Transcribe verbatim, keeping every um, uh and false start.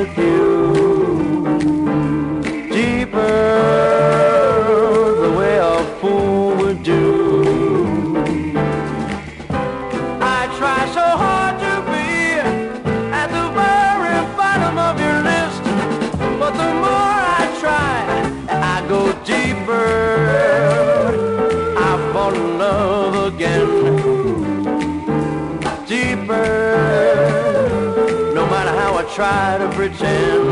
with you. Deeper, the way a fool would do. I try so hard to be at the very bottom of your list, but the more I try, I go deeper. I fall in love again. Deeper, no matter how I try to pretend.